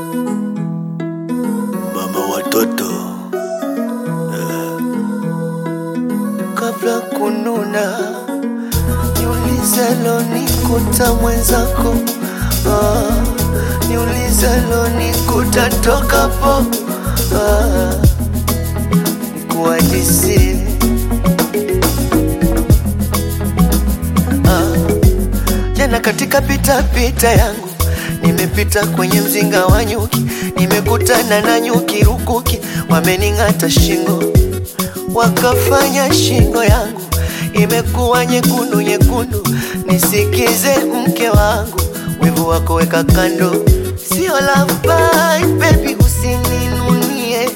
mama watoto, kabla kununa niulize lo nikuta mwenzako, niulize lo nikuta toka po, nikuadisi jana katika pita yangu nimepita kwenye mzinga wa nyuki, nimekutana na nyuki rukuki, wamening'ata shingo, wakafanya shingo yangu imekuwa nyekundu nyekundu. Nisikize mke wangu, wivu wako weka kando, sio love bye baby, usininunie.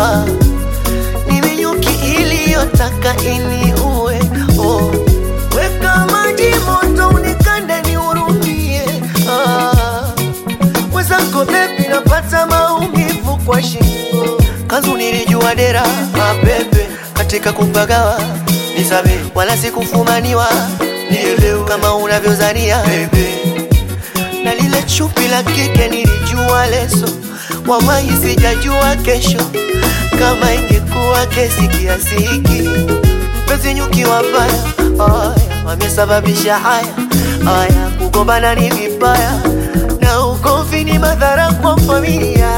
Ni nyuki iliyotaka iniue. Weka maji moto unikande nihurumie. Mwenzako baby napata maumivu kwa shingo, kazu nilijua dera bebe katika kupagawa nisabe, wala sikufumaniwa nielewe kama unavyozania baby. Na lile chupi la kike nilijua leso, wallahi sijajua kesho kama ingekuwa kesi kiasi hiki. Mpenzi nyuki wabaya, wamesababisha haya, kugombana ni vibaya, na ugomvi ni madhara kwa familia.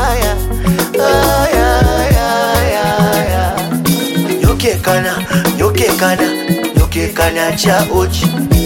Nyokekana cha uchi,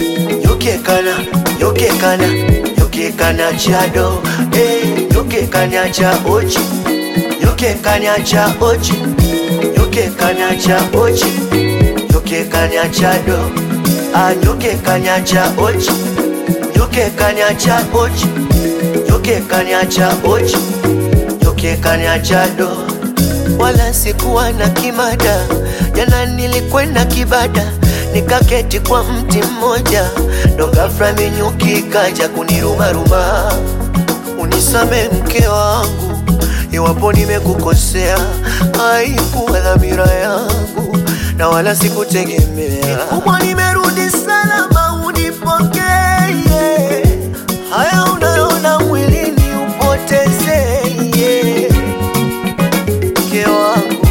nyokekana cha do, nyokekana cha uchi, nyokekana cha uchi, nyokekana cha uchi, nyokekana cha do, nyokekana cha uchi, nyokekana cha uchi, nyokekana cha uchi, nyokekana cha do. Wala sikuwa na kimada, jana nilikwenda kibada, nikaketi kwa mti mmoja, ndo ghafla nyuki kaja kuniruma. Unisame mke wangu iwapo nimekukosea, haikuwa dhamira yangu na wala sikutegemea. Kubwa nimerudi salama, unipokee. Haya unaona mwilini upoteze. Mke wangu,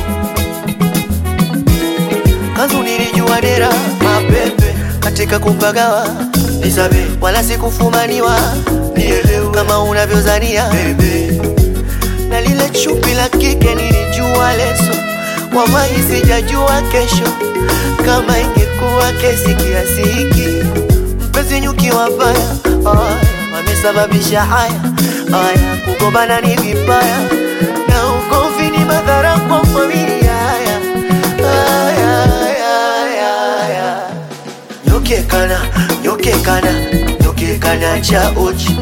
kazu nilijua dera mabebe katika kupagawa nisabe, wala sikufumaniwa nielewe kama unavyozania baby. Na lile chupi la kike nilijua leso, wallahi sijajua kesho kama ingekuwa kesi kiasi hiki. Mpenzi nyuki wabaya, wamesababisha haya, kugombana ni vibaya, na ugomvi ni madhara kwa familia. Nyokekana cha uchi,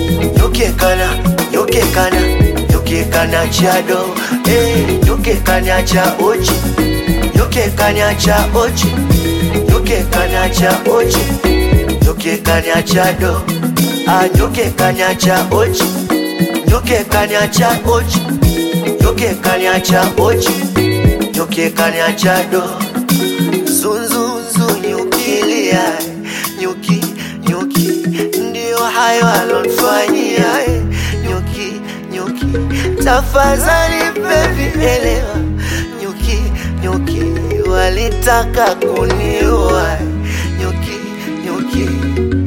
nyokekana cha do, nyokekana cha uchi, nyokekana cha uchi, nyokekana cha uchi, nyokekana cha do, nyokekana cha uchi, nyokekana cha uchi, nyokekana cha uchi, nyokekana cha do. Zunzunzu nyukilia, nyuki ndio hayo alonfanyia. Nyuki tafadhali baby elewa, nyuki walitaka kuniua. Nyuki